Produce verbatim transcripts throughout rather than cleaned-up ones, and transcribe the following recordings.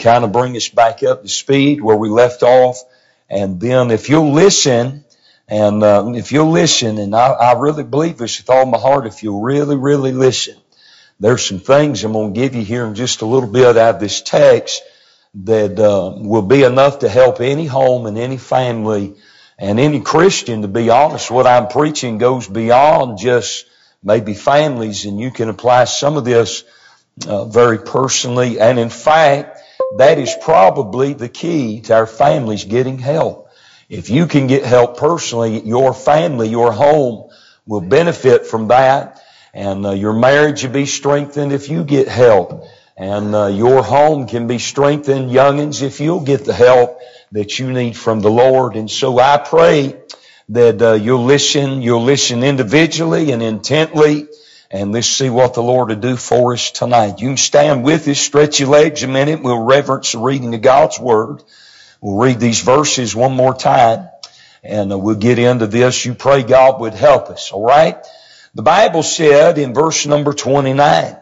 kind of bring us back up to speed where we left off. And then if you'll listen, and uh, if you'll listen, and I, I really believe this with all my heart, if you'll really, really listen, there's some things I'm going to give you here in just a little bit out of this text that uh, will be enough to help any home and any family and any Christian. To be honest, what I'm preaching goes beyond just maybe families, and you can apply some of this uh, very personally. And in fact, that is probably the key to our families getting help. If you can get help personally, your family, your home will benefit from that. And uh, your marriage will be strengthened if you get help. And uh, your home can be strengthened, youngins, if you'll get the help that you need from the Lord. And so I pray that uh, you'll listen, you'll listen individually and intently, and let's see what the Lord will do for us tonight. You can stand with us, stretch your legs a minute. We'll reverence the reading of God's Word. We'll read these verses one more time, and uh, we'll get into this. You pray God would help us, all right? The Bible said in verse number twenty-nine,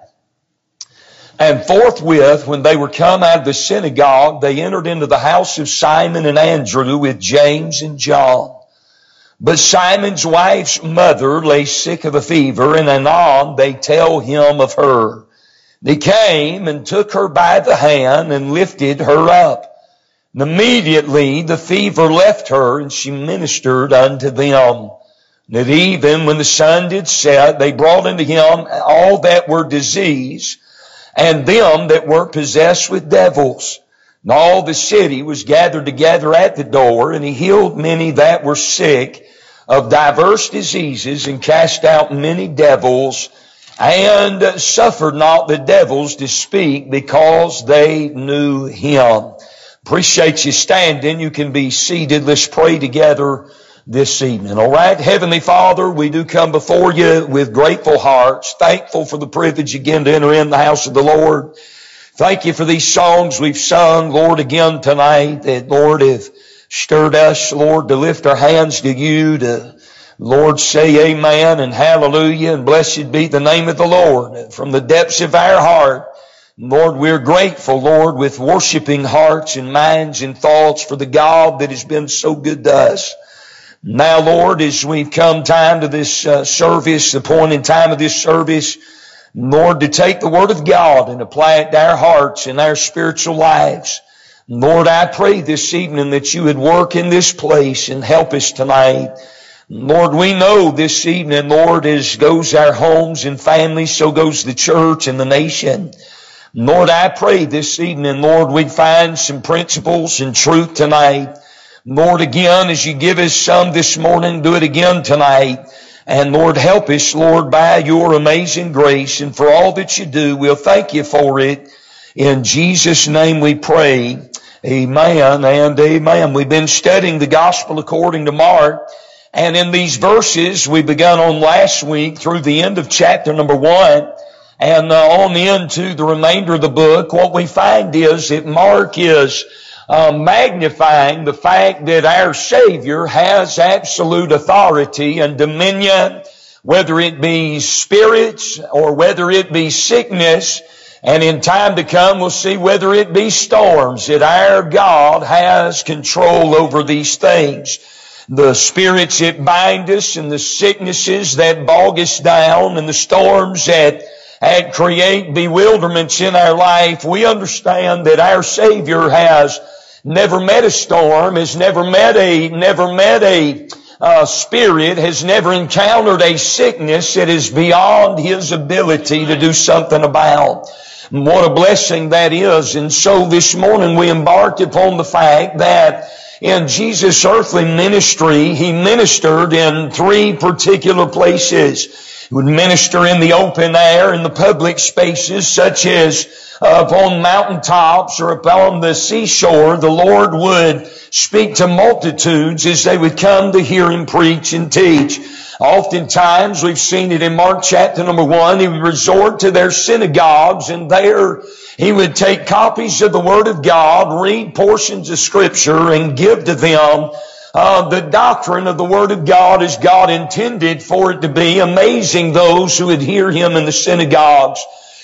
"And forthwith, when they were come out of the synagogue, they entered into the house of Simon and Andrew with James and John. But Simon's wife's mother lay sick of a fever, and anon they tell him of her. They came and took her by the hand and lifted her up. And immediately the fever left her, and she ministered unto them. And at even when the sun did set, they brought unto him all that were diseased, and them that were possessed with devils. And all the city was gathered together at the door, and he healed many that were sick of diverse diseases, and cast out many devils, and suffered not the devils to speak, because they knew him." Appreciate you standing. You can be seated. Let's pray together this evening. All right. Heavenly Father, we do come before you with grateful hearts, thankful for the privilege again to enter in the house of the Lord. Thank you for these songs we've sung, Lord, again tonight, that, Lord, have stirred us, Lord, to lift our hands to you, to, Lord, say amen and hallelujah, and blessed be the name of the Lord. From the depths of our heart, Lord, we're grateful, Lord, with worshiping hearts and minds and thoughts for the God that has been so good to us. Now, Lord, as we've come time to this uh, service, the appointed time of this service, Lord, to take the Word of God and apply it to our hearts and our spiritual lives. Lord, I pray this evening that you would work in this place and help us tonight. Lord, we know this evening, Lord, as goes our homes and families, so goes the church and the nation. Lord, I pray this evening, Lord, we'd find some principles and truth tonight. Lord, again, as you give us some this morning, do it again tonight. And Lord, help us, Lord, by your amazing grace, and for all that you do, we'll thank you for it. In Jesus' name we pray. Amen and amen. We've been studying the gospel according to Mark. And in these verses, we began on last week through the end of chapter number one. And uh, on into the remainder of the book, what we find is that Mark is uh, magnifying the fact that our Savior has absolute authority and dominion, whether it be spirits or whether it be sickness. And in time to come, we'll see whether it be storms, that our God has control over these things. The spirits that bind us, and the sicknesses that bog us down, and the storms that and create bewilderments in our life, we understand that our Savior has never met a storm, has never met a, never met a uh, spirit, has never encountered a sickness that is beyond His ability to do something about. And what a blessing that is. And so this morning we embarked upon the fact that in Jesus' earthly ministry, He ministered in three particular places. He would minister in the open air, in the public spaces, such as uh, upon mountaintops or upon the seashore. The Lord would speak to multitudes as they would come to hear Him preach and teach. Oftentimes, we've seen it in Mark chapter number one, He would resort to their synagogues, and there He would take copies of the Word of God, read portions of Scripture, and give to them Uh, the doctrine of the Word of God as God intended for it to be, amazing those who would hear Him in the synagogues.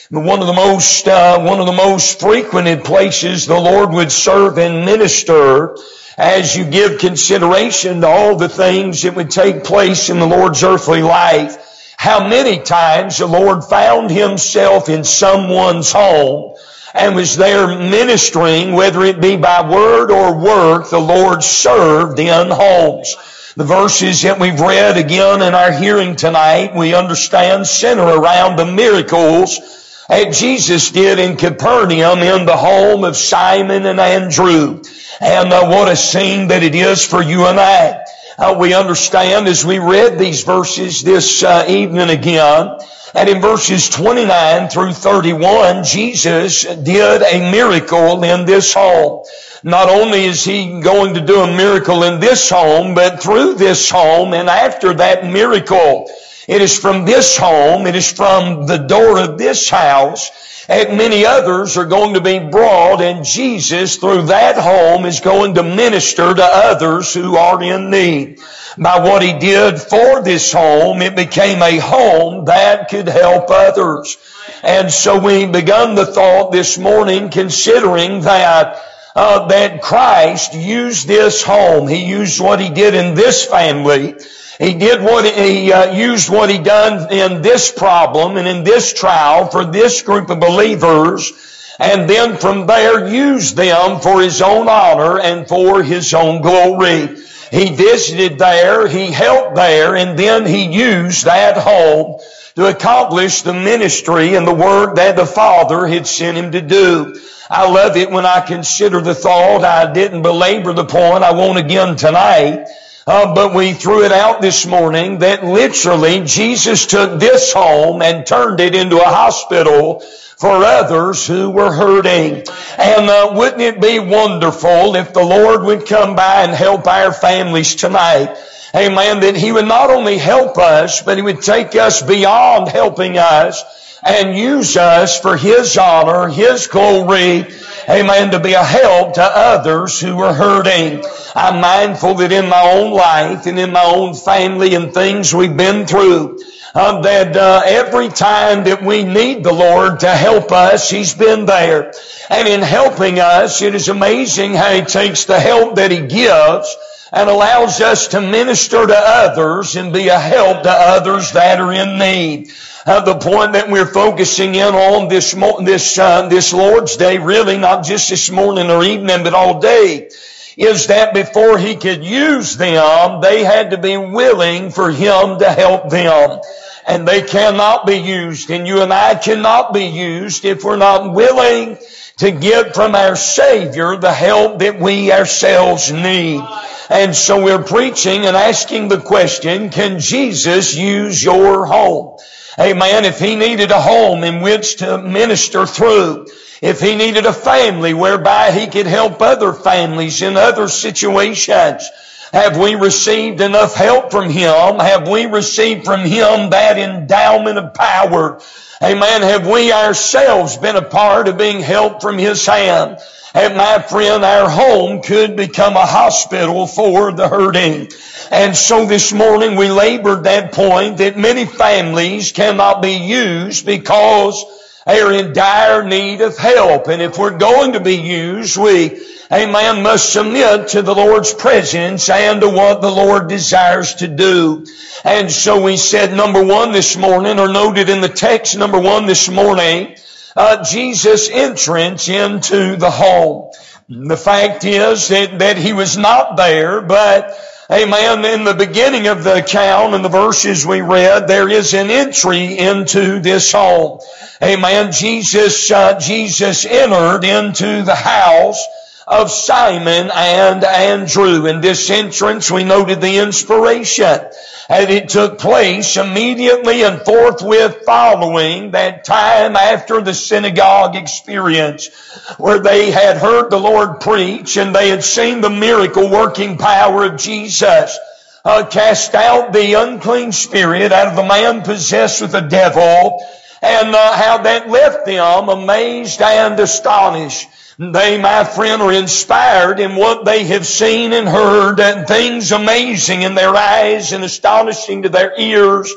One of the most, uh, one of the most frequented places the Lord would serve and minister, as you give consideration to all the things that would take place in the Lord's earthly life. How many times the Lord found Himself in someone's home and was there ministering, whether it be by word or work, the Lord served in homes. The verses that we've read again in our hearing tonight, we understand, center around the miracles that Jesus did in Capernaum in the home of Simon and Andrew. And uh, what a scene that it is for you and I. Uh, we understand as we read these verses this uh, evening again, and in verses twenty-nine through thirty-one, Jesus did a miracle in this home. Not only is He going to do a miracle in this home, but through this home and after that miracle, it is from this home, it is from the door of this house, and many others are going to be brought, and Jesus, through that home, is going to minister to others who are in need. By what He did for this home, it became a home that could help others. And so we begun the thought this morning considering that uh, that Christ used this home. He used what He did in this family. He did what he uh, used what He done in this problem and in this trial for this group of believers, and then from there used them for His own honor and for His own glory. He visited there, He helped there, and then He used that home to accomplish the ministry and the work that the Father had sent Him to do. I love it when I consider the thought. I didn't belabor the point. I won't again tonight. Uh, but we threw it out this morning that literally Jesus took this home and turned it into a hospital for others who were hurting. And uh, wouldn't it be wonderful if the Lord would come by and help our families tonight? Amen. That He would not only help us, but He would take us beyond helping us and use us for His honor, His glory, amen, to be a help to others who are hurting. I'm mindful that in my own life and in my own family and things we've been through, uh, that uh, every time that we need the Lord to help us, He's been there. And in helping us, it is amazing how He takes the help that He gives and allows us to minister to others and be a help to others that are in need. Uh, the point that we're focusing in on this mo- this uh, this Lord's Day, really not just this morning or evening, but all day, is that before He could use them, they had to be willing for Him to help them. And they cannot be used, and you and I cannot be used if we're not willing to get from our Savior the help that we ourselves need. And so we're preaching and asking the question, can Jesus use your home? Amen. If He needed a home in which to minister through, if He needed a family whereby He could help other families in other situations, have we received enough help from Him? Have we received from Him that endowment of power? Amen. Have we ourselves been a part of being helped from His hand? And my friend, our home could become a hospital for the hurting. And so this morning we labored that point that many families cannot be used because they are in dire need of help. And if we're going to be used, we, amen, must submit to the Lord's presence and to what the Lord desires to do. And so we said number one this morning, or noted in the text number one this morning, Uh, Jesus' entrance into the home. The fact is that, that He was not there, but, amen, in the beginning of the account, in the verses we read, there is an entry into this home. Amen. Jesus, uh, Jesus entered into the house of Simon and Andrew. In this entrance, we noted the inspiration. And it took place immediately and forthwith following that time after the synagogue experience, where they had heard the Lord preach and they had seen the miracle working power of Jesus uh, cast out the unclean spirit out of the man possessed with the devil, and uh, how that left them amazed and astonished. They, my friend, are inspired in what they have seen and heard, and things amazing in their eyes and astonishing to their ears.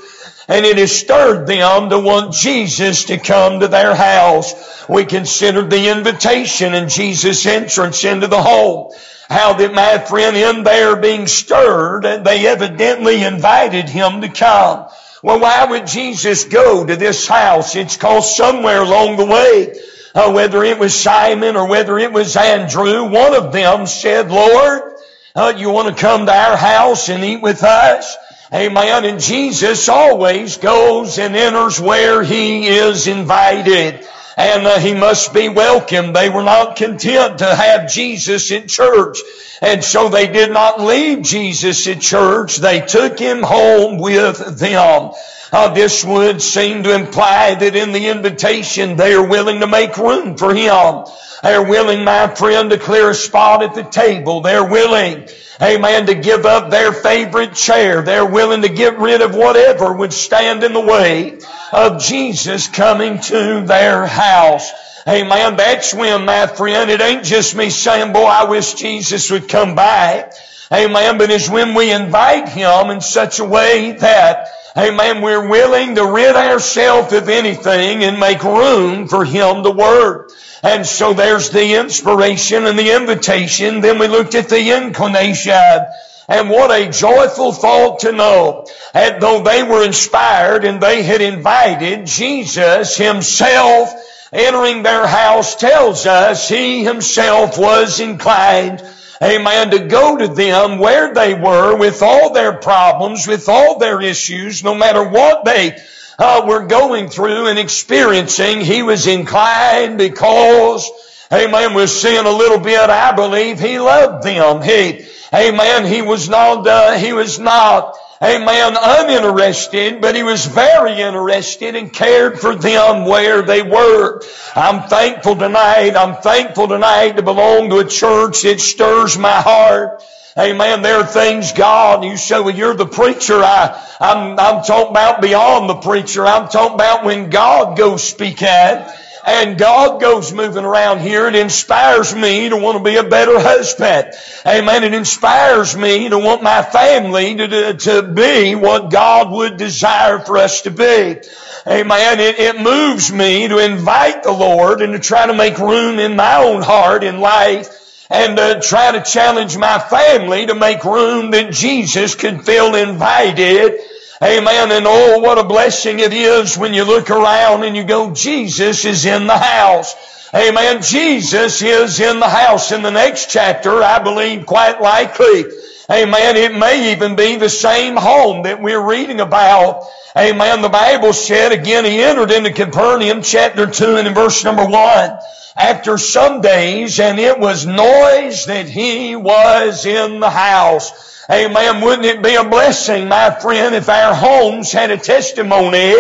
and it has stirred them to want Jesus to come to their house. We considered the invitation and Jesus' entrance into the home. How that, my friend, in there being stirred, they evidently invited him to come. Well, why would Jesus go to this house? It's cause somewhere along the way, uh, whether it was Simon or whether it was Andrew, one of them said, Lord, uh, you want to come to our house and eat with us? Amen. And Jesus always goes and enters where he is invited. And uh, he must be welcome. They were not content to have Jesus in church. And so they did not leave Jesus at church. They took him home with them. Uh, this would seem to imply that in the invitation they are willing to make room for him. They're willing, my friend, to clear a spot at the table. They're willing, amen, to give up their favorite chair. They're willing to get rid of whatever would stand in the way of Jesus coming to their house. Amen. That's when, my friend, it ain't just me saying, boy, I wish Jesus would come by. Amen. But it's when we invite him in such a way that, amen, we're willing to rid ourselves of anything and make room for him to work. And so there's the inspiration and the invitation. Then we looked at the inclination. And what a joyful thought to know that though they were inspired and they had invited, Jesus himself entering their house tells us he himself was inclined, amen, to go to them where they were with all their problems, with all their issues, no matter what they uh, were going through and experiencing. He was inclined because, amen, we're seeing a little bit, I believe, he loved them. He, amen, he was not, uh, he was not, amen, uninterested, but he was very interested and cared for them where they were. I'm thankful tonight, I'm thankful tonight to belong to a church that stirs my heart. Amen. There are things, God, you say, well, you're the preacher. I, I'm, I'm talking about beyond the preacher. I'm talking about when God goes speak at. And God goes moving around here. It inspires me to want to be a better husband. Amen. It inspires me to want my family to, to be what God would desire for us to be. Amen. It, it moves me to invite the Lord and to try to make room in my own heart and life and uh, try to challenge my family to make room that Jesus can feel invited. Amen. And oh, what a blessing it is when you look around and you go, Jesus is in the house. Amen. Jesus is in the house. In the next chapter, I believe quite likely, amen, it may even be the same home that we're reading about. Amen. The Bible said, again, he entered into Capernaum, chapter two and in verse number one. After some days, and it was noise that he was in the house. Amen. Wouldn't it be a blessing, my friend, if our homes had a testimony,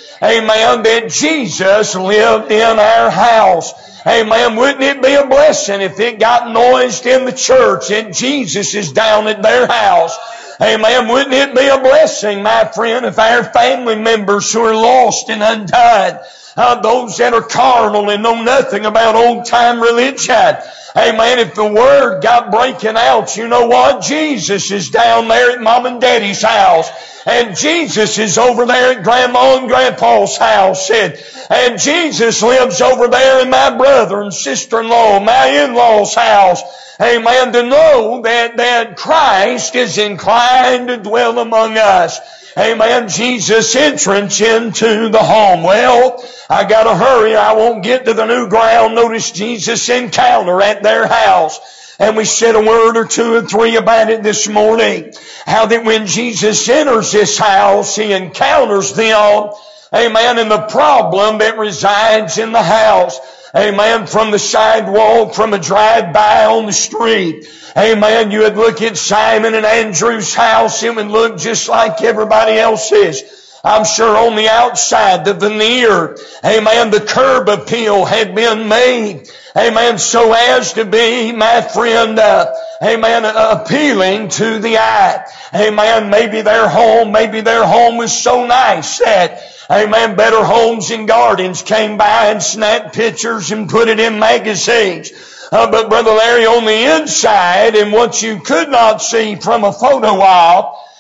amen, that Jesus lived in our house. Amen. Wouldn't it be a blessing if it got noised in the church and Jesus is down at their house? Amen. Wouldn't it be a blessing, my friend, if our family members who are lost and undone, Uh, those that are carnal and know nothing about old-time religion. Amen. If the word got breaking out, you know what? Jesus is down there at Mom and Daddy's house. And Jesus is over there at Grandma and Grandpa's house. And, and Jesus lives over there in my brother and sister-in-law, my in-law's house. Amen. To know that, that Christ is inclined to dwell among us. Amen. Jesus' entrance into the home. Well, I gotta hurry. I won't get to the new ground. Notice Jesus' encounter at their house. And we said a word or two or three about it this morning. How that when Jesus enters this house, he encounters them. Amen. And the problem that resides in the house. Amen. From the sidewalk, from a drive-by on the street. Amen. You would look at Simon and Andrew's house. It would look just like everybody else's. I'm sure on the outside, the veneer, amen, the curb appeal had been made. Amen. So as to be, my friend, uh, amen, uh, appealing to the eye. Amen. Maybe their home, maybe their home was so nice that, amen, Better Homes and Gardens came by and snapped pictures and put it in magazines. Uh, but Brother Larry, on the inside, and what you could not see from a photo op,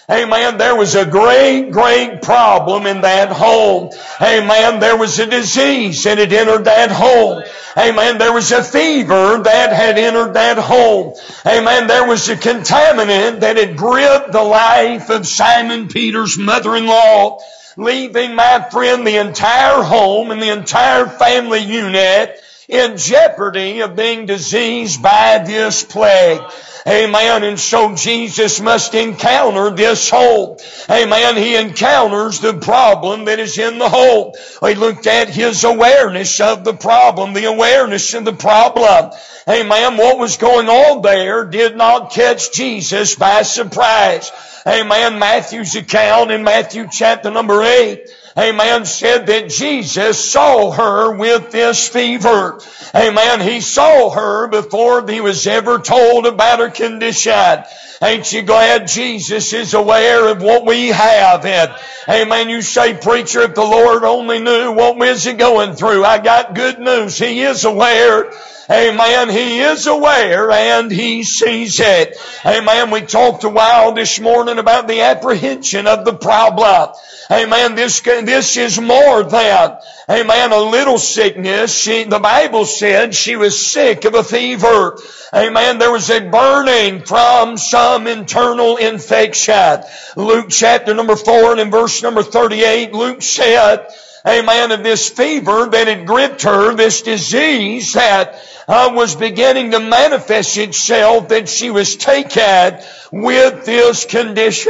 Amen. There was a great, great problem in that home. Amen. There was a disease that had entered that home. Amen. There was a fever that had entered that home. Amen. There was a contaminant that had gripped the life of Simon Peter's mother-in-law, leaving, my friend, the entire home and the entire family unit in jeopardy of being diseased by this plague. Amen. And so Jesus must encounter this home. Amen. He encounters the problem that is in the home. We looked at his awareness of the problem, the awareness of the problem. Amen. What was going on there did not catch Jesus by surprise. Amen. Matthew's account in Matthew chapter number eight, amen, said that Jesus saw her with this fever. Amen. He saw her before he was ever told about her condition. Ain't you glad Jesus is aware of what we have? And, amen, you say, preacher, if the Lord only knew what was he going through. I got good news. He is aware. Amen. He is aware and He sees it. Amen. We talked a while this morning about the apprehension of the problem. Amen. This, this is more than, amen, a little sickness. She, the Bible said she was sick of a fever. Amen. There was a burning from some internal infection. Luke chapter number four and in verse number thirty-eight, Luke said, amen, of this fever that had gripped her, this disease that uh, was beginning to manifest itself, that she was taken with this condition.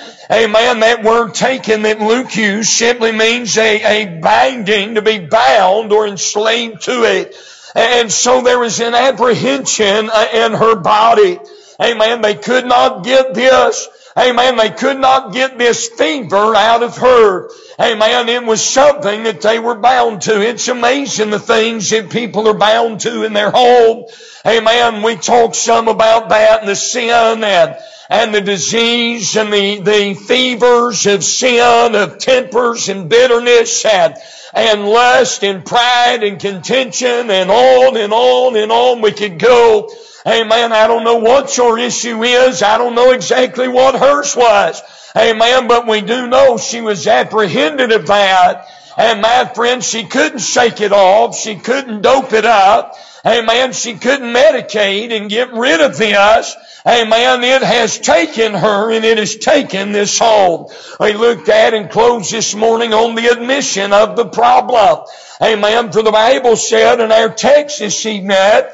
Amen. That word taken that Luke used simply means a, a binding, to be bound or enslaved to it. And so there was an apprehension in her body. Amen. They could not get this. Amen. They could not get this fever out of her. Amen. It was something that they were bound to. It's amazing the things that people are bound to in their home. Amen. We talked some about that and the sin and, and the disease and the, the fevers of sin, of tempers and bitterness and, and lust and pride and contention and on and on and on we could go. Amen. I don't know what your issue is. I don't know exactly what hers was. Amen. But we do know she was apprehended of that. And my friend, she couldn't shake it off. She couldn't dope it up. Amen. She couldn't medicate and get rid of this. Amen. It has taken her and it has taken this home. We looked at and closed this morning on the admission of the problem. Amen. For the Bible said in our text this evening,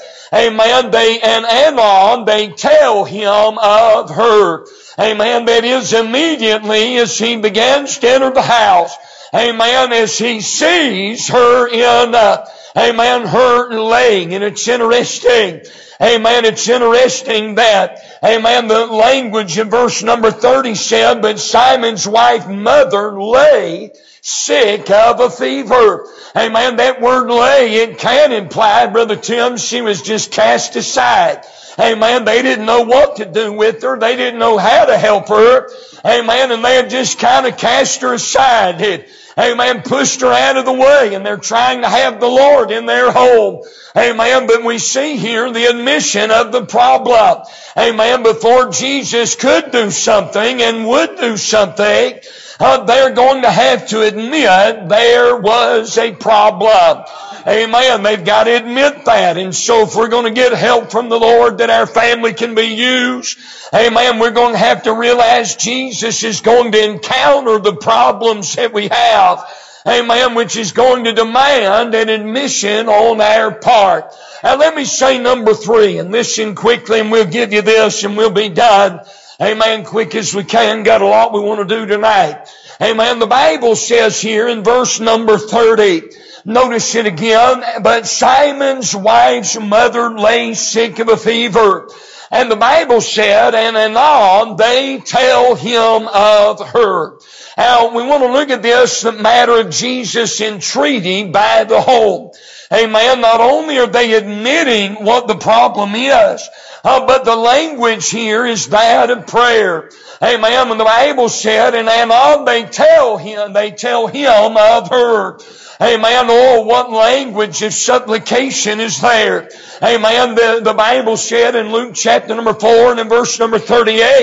amen, they, and anon, they tell him of her. Amen. That is, immediately as he begins to enter the house, amen, as he sees her in, uh, amen, her laying. And it's interesting. Amen. It's interesting that, amen, the language in verse number thirty said, but Simon's wife mother lay sick of a fever. Amen. That word lay, it can imply, Brother Tim, she was just cast aside. Amen. They didn't know what to do with her. They didn't know how to help her. Amen. And they had just kind of cast her aside. It, amen. Pushed her out of the way. And they're trying to have the Lord in their home. Amen. But we see here the admission of the problem. Amen. Before Jesus could do something and would do something, uh, they're going to have to admit there was a problem. Amen. They've got to admit that. And so if we're going to get help from the Lord that our family can be used, amen, we're going to have to realize Jesus is going to encounter the problems that we have. Amen, which is going to demand an admission on our part. Now let me say number three, and listen quickly and we'll give you this and we'll be done. Amen, quick as we can. Got a lot we want to do tonight. Amen, the Bible says here in verse number thirty, notice it again, but Simon's wife's mother lay sick of a fever. And the Bible said, and anon they tell him of her. Now, we want to look at this, the matter of Jesus' entreaty by the home. Amen. Not only are they admitting what the problem is, uh, but the language here is that of prayer. Amen. And the Bible said, and anon they tell him, they tell him of her. Amen. Oh, what language of supplication is there. Amen. The, the Bible said in Luke chapter number four and in verse number thirty-eight,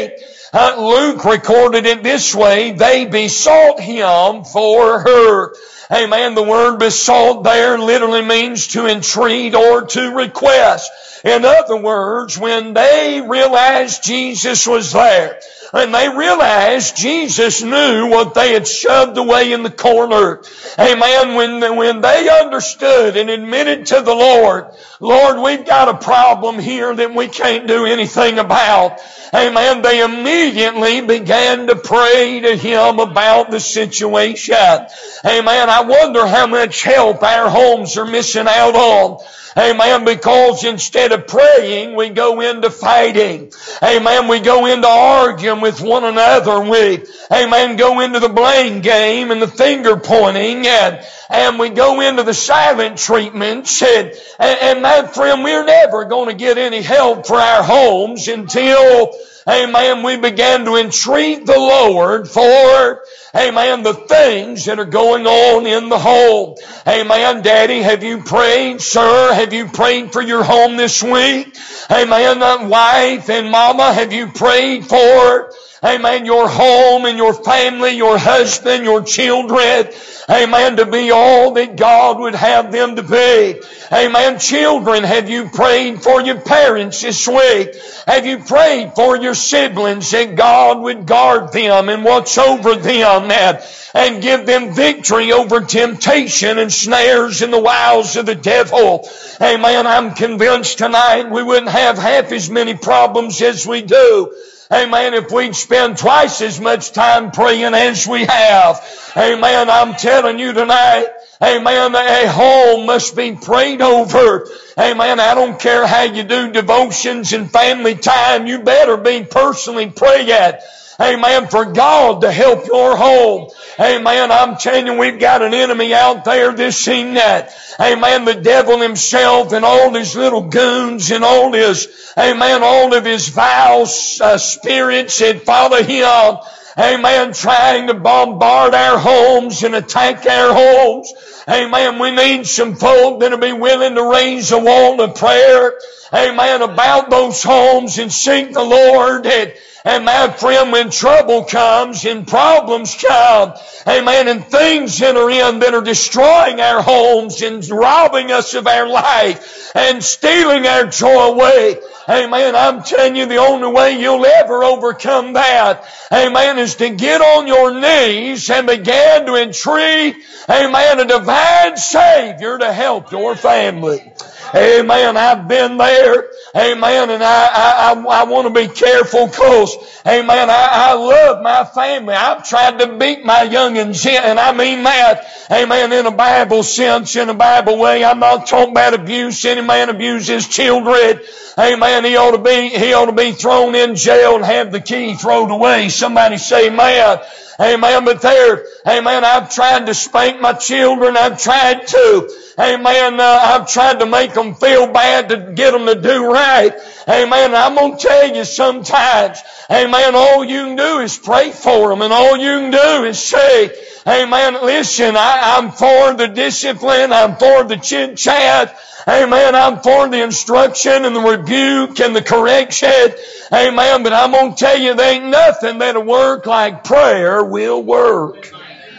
Uh, Luke recorded it this way, they besought him for her. Amen. The word besought there literally means to entreat or to request. In other words, when they realized Jesus was there, and they realized Jesus knew what they had shoved away in the corner. Amen. When, when they understood and admitted to the Lord, Lord, we've got a problem here that we can't do anything about. Amen. They immediately began to pray to Him about the situation. Amen. I wonder how much help our homes are missing out on. Amen. Because instead of praying, we go into fighting. Amen. We go into arguing with one another. We, amen, go into the blame game and the finger pointing, and, and we go into the silent treatments. And, and, and my friend, we're never going to get any help for our homes until, amen, we began to entreat the Lord for, amen, the things that are going on in the home. Amen. Daddy, have you prayed? Sir, have you prayed for your home this week? Amen. Wife and mama, have you prayed for, amen, your home and your family, your husband, your children? Amen. To be all that God would have them to be. Amen. Children, have you prayed for your parents this week? Have you prayed for your siblings that God would guard them and watch over them and, and give them victory over temptation and snares and the wiles of the devil? Amen. I'm convinced tonight we wouldn't have half as many problems as we do. Amen. If we'd spend twice as much time praying as we have. Amen. I'm telling you tonight, amen, a home must be prayed over. Amen. I don't care how you do devotions and family time. You better be personally praying. Amen. For God to help your home. Amen. I'm telling you, we've got an enemy out there this scene that. Amen. The devil himself and all his little goons and all his, amen, all of his vile uh, spirits that follow him. Amen. Trying to bombard our homes and attack our homes. Amen. We need some folk that'll be willing to raise a wall of prayer. Amen. About those homes and seek the Lord. And, and my friend, when trouble comes and problems come, amen, and things enter in that are destroying our homes and robbing us of our life and stealing our joy away, amen, I'm telling you, the only way you'll ever overcome that, amen, is to get on your knees and begin to entreat, amen, a divine Savior to help your family. Amen. I've been there. Amen. And I, I, I, I want to be careful because, amen, I, I love my family. I've tried to beat my youngins in, and I mean that, amen, in a Bible sense, in a Bible way. I'm not talking about abuse. Any man abuses children, amen, he ought to be, he ought to be thrown in jail and have the key thrown away. Somebody say amen. Amen. But there, amen, I've tried to spank my children. I've tried to, amen, uh, I've tried to make them feel bad to get them to do right. Amen. I'm going to tell you sometimes, amen, all you can do is pray for them, and all you can do is say, amen, listen, I, I'm for the discipline. I'm for the chit-chat. Amen. I'm for the instruction and the rebuke and the correction. Amen. But I'm going to tell you, there ain't nothing that'll work like prayer will work.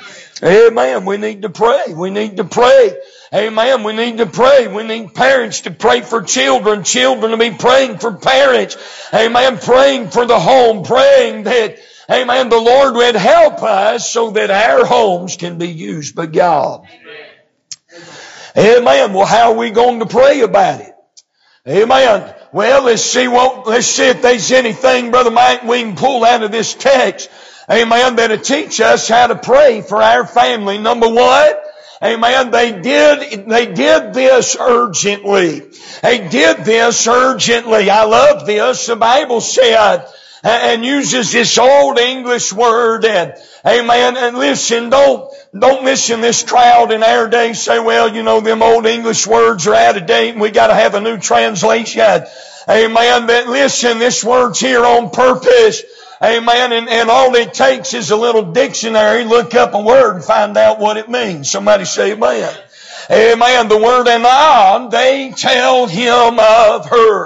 Amen. We need to pray. We need to pray. Amen. We need to pray. We need parents to pray for children. Children to be praying for parents. Amen. Praying for the home. Praying that, amen, the Lord would help us so that our homes can be used by God. Amen. Well, how are we going to pray about it? Amen. Well, let's see what, let's see if there's anything, Brother Mike, we can pull out of this text. Amen. That'll teach us how to pray for our family. Number one, amen, they did, they did this urgently. They did this urgently. I love this. The Bible said, and uses this old English word, and amen, and listen, don't, don't listen to this crowd in our day say, well, you know, them old English words are out of date and we gotta have a new translation. Amen, but listen, this word's here on purpose. Amen, and, and all it takes is a little dictionary, look up a word and find out what it means. Somebody say amen. Amen. The word anon, they tell him of her.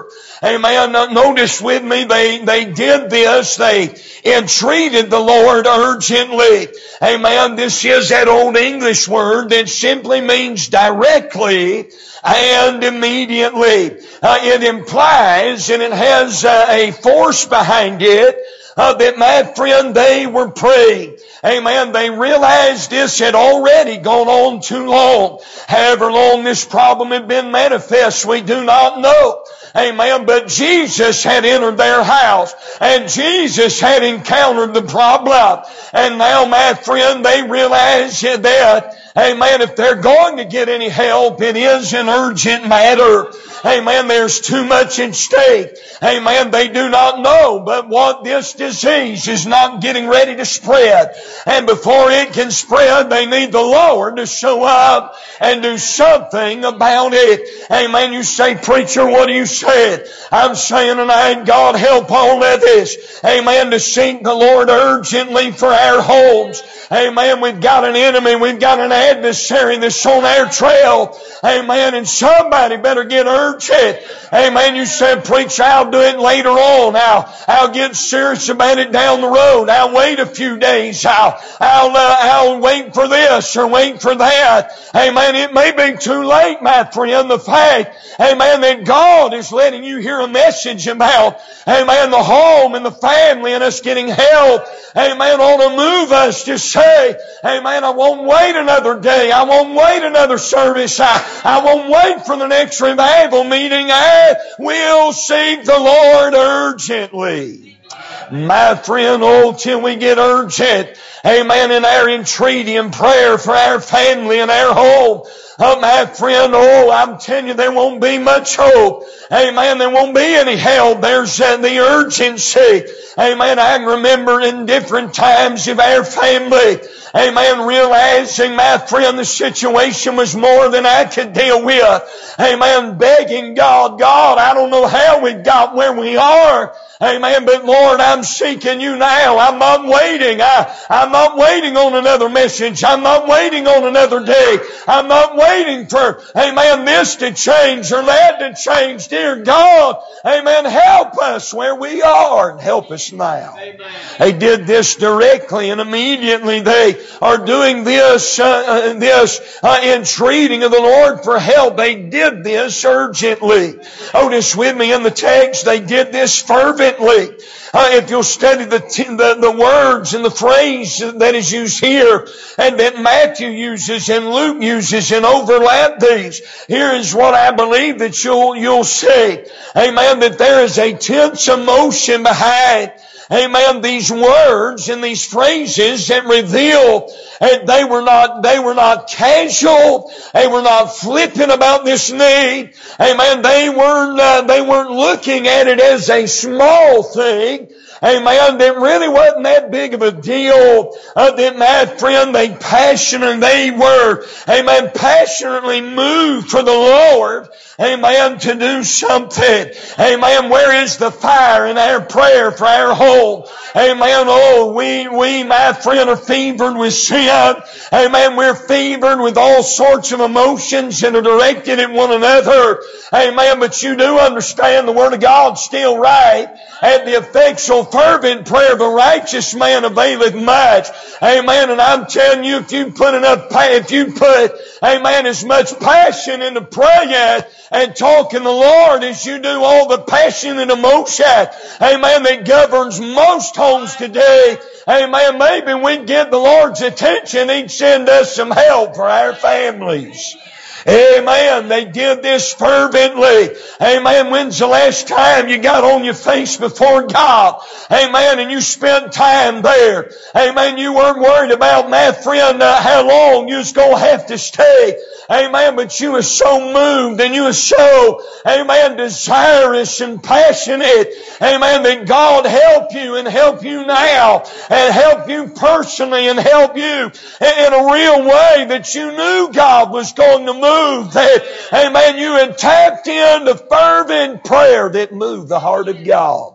Amen. Notice with me, they, they did this. They entreated the Lord urgently. Amen. This is that old English word that simply means directly and immediately. Uh, it implies, and it has uh, a force behind it, uh, that, my friend, they were praying. Amen. They realized this had already gone on too long. However long this problem had been manifest, we do not know. Amen. But Jesus had entered their house, and Jesus had encountered the problem. And now, my friend, they realize that, amen, if they're going to get any help, it is an urgent matter. Amen. There's too much at stake. Amen. They do not know, but what this disease is not getting ready to spread. And before it can spread, they need the Lord to show up and do something about it. Amen. You say, preacher, what do you say? I'm saying tonight, God help all of this. Amen. To seek the Lord urgently for our homes. Amen. We've got an enemy. We've got an adversary that's on our trail. Amen. And somebody better get urgent. Amen. You said, preacher, I'll do it later on. I'll, I'll get serious about it down the road. I'll wait a few days. I'll, I'll, uh, I'll wait for this or wait for that. Amen. It may be too late, my friend. The fact, amen, that God is letting you hear a message about, amen, the home and the family and us getting help. Amen. On to move us to say, amen, I won't wait another day. I won't wait another service. I, I won't wait for the next revival meeting. I will seek the Lord urgently. My friend, oh, till we get urgent, amen, in our entreaty and prayer for our family and our home. Oh, my friend, oh, I'm telling you, there won't be much hope. Amen. There won't be any help. There's uh, the urgency. Amen. I can remember in different times of our family, amen, realizing, my friend, the situation was more than I could deal with. Amen. Begging God, God, I don't know how we got where we are. Amen. But Lord, I'm seeking you now. I'm not waiting. I, I'm not waiting on another message. I'm not waiting on another day. I'm not waiting for, amen, this to change or that to change. Dear God, amen, help us where we are and help us now. Amen. They did this directly and immediately. They are doing this, uh, this uh, entreating of the Lord for help. They did this urgently. Notice with me in the text, they did this fervently. Uh, if you'll study the, the the words and the phrase that is used here and that Matthew uses and Luke uses and overlap these, here is what I believe that you'll you'll see. Amen. That there is a tense emotion behind, amen, these words and these phrases that reveal and they were not, they were not casual. They were not flippant about this need. Amen. They weren't, uh, they weren't looking at it as a small thing. Amen. That really wasn't that big of a deal. Uh, that, my friend, they passionately, they were, amen, passionately moved for the Lord. Amen. To do something. Amen. Where is the fire in our prayer for our home? Amen. Oh, we, we, my friend, are fevered with sin. Amen. We're fevered with all sorts of emotions that are directed at one another. Amen. But you do understand the Word of God's still right. And the effectual fervent prayer of a righteous man availeth much. Amen. And I'm telling you, if you put enough, if you put, amen, as much passion into praying and talking the Lord as you do all the passion and emotion, amen, that governs most homes today, amen, maybe we'd get the Lord's attention. He'd send us some help for our families. Amen. They did this fervently. Amen. When's the last time you got on your face before God? Amen. And you spent time there. Amen. You weren't worried about, my friend, uh, how long you was going to have to stay. Amen. But you were so moved and you were so, amen, desirous and passionate. Amen. That God help you and help you now and help you personally and help you in a real way that you knew God was going to move. That, amen, you had tapped into fervent prayer that moved the heart of God.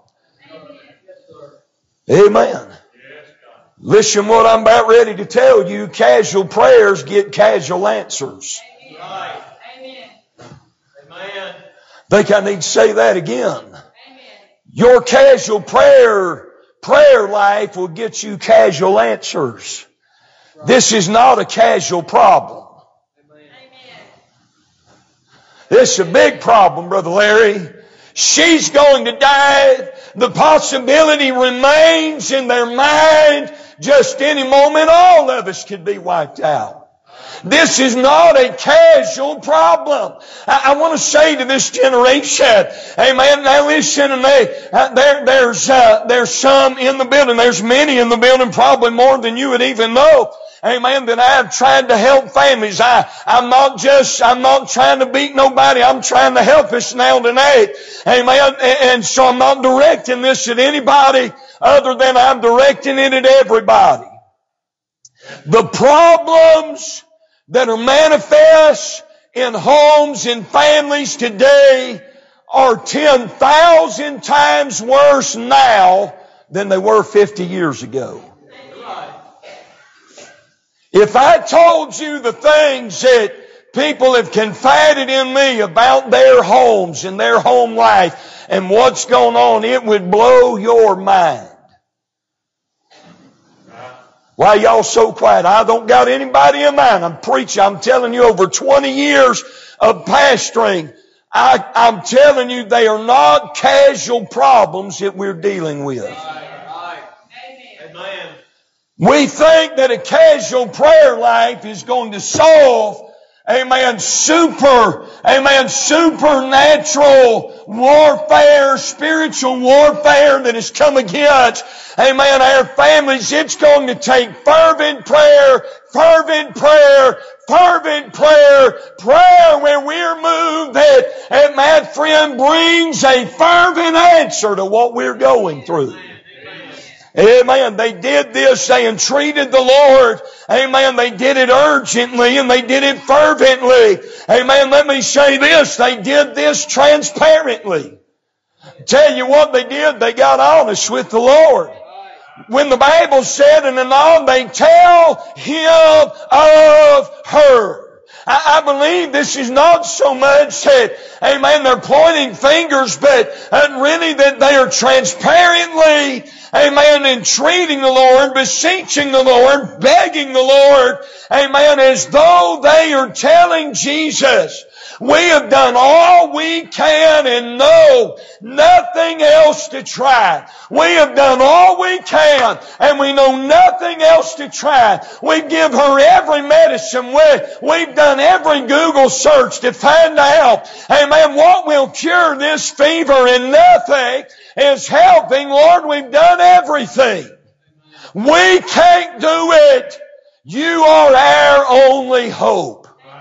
Amen. Listen what I'm about ready to tell you. Casual prayers get casual answers. Amen. Amen. think I need to say that again. Your casual prayer, prayer life will get you casual answers. This is not a casual problem. This is a big problem, Brother Larry. She's going to die. The possibility remains in their mind. Just any moment, all of us could be wiped out. This is not a casual problem. I, I want to say to this generation, amen, now listen, and they, uh, there, there's, uh, there's some in the building. There's many in the building, probably more than you would even know. Amen, that I've tried to help families. I, I'm not just, I'm not trying to beat nobody. I'm trying to help us now tonight. Amen. And, and so I'm not directing this at anybody other than I'm directing it at everybody. The problems that are manifest in homes and families today are ten thousand times worse now than they were fifty years ago. If I told you the things that people have confided in me about their homes and their home life and what's going on, it would blow your mind. Why y'all so quiet? I don't got anybody in mind. I'm preaching. I'm telling you, over twenty years of pastoring, I, I'm telling you, they are not casual problems that we're dealing with. Amen. We think that a casual prayer life is going to solve, amen, super, amen, supernatural warfare, spiritual warfare that has come against, amen, our families. It's going to take fervent prayer, fervent prayer, fervent prayer, prayer where we're moved that, and my friend, brings a fervent answer to what we're going through. Amen. They did this. They entreated the Lord. Amen. They did it urgently and they did it fervently. Amen. Let me say this. They did this transparently. Tell you what they did. They got honest with the Lord. When the Bible said, and anon they tell him of her. I believe this is not so much that, amen, they're pointing fingers, but really that they are transparently, amen, entreating the Lord, beseeching the Lord, begging the Lord, amen, as though they are telling Jesus, we have done all we can and know nothing else to try. We have done all we can and we know nothing else to try. We give her every medicine. We, we've done every Google search to find out, amen, what will cure this fever, and nothing is helping. Lord, we've done everything. We can't do it. You are our only hope.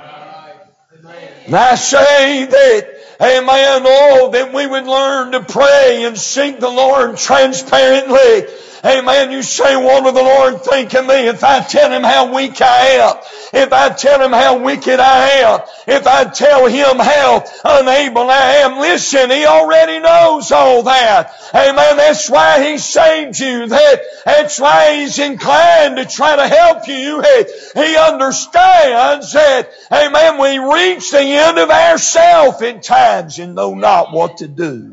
And I say that, amen, oh, that we would learn to pray and seek the Lord transparently. Amen. You say, what will the Lord think of me if I tell Him how weak I am? If I tell Him how wicked I am? If I tell Him how unable I am? Listen, He already knows all that. Amen. That's why He saved you. That, that's why He's inclined to try to help you. He, he understands that, amen, we reach the end of ourselves at times and know not what to do.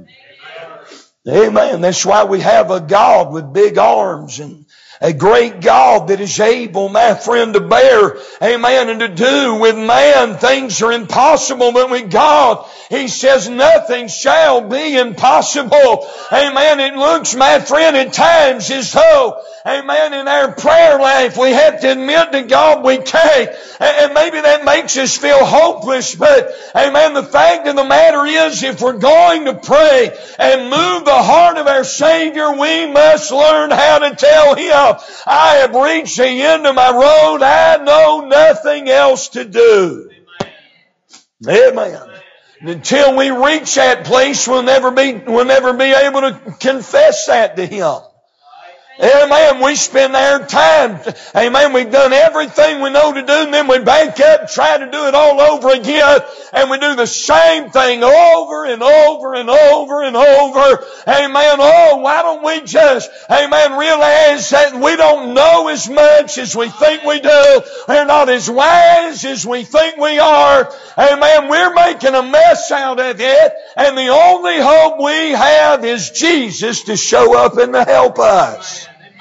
Amen. That's why we have a God with big arms and a great God that is able, my friend, to bear, amen, and to do with man things are impossible, but with God, He says nothing shall be impossible. Amen. It looks, my friend, at times as though, amen, in our prayer life we have to admit to God we can't. And maybe that makes us feel hopeless, but, amen, the fact of the matter is, if we're going to pray and move the heart of our Savior, we must learn how to tell Him, I have reached the end of my road. I know nothing else to do. Amen. Amen. Until we reach that place, we'll never be, we'll never be able to confess that to Him. Amen. We spend our time. Amen. We've done everything we know to do, and then we back up, try to do it all over again, and we do the same thing over and over and over and over. Amen. Oh, why don't we just, amen, realize that we don't know as much as we think we do. We're not as wise as we think we are. Amen. We're making a mess out of it, and the only hope we have is Jesus to show up and to help us.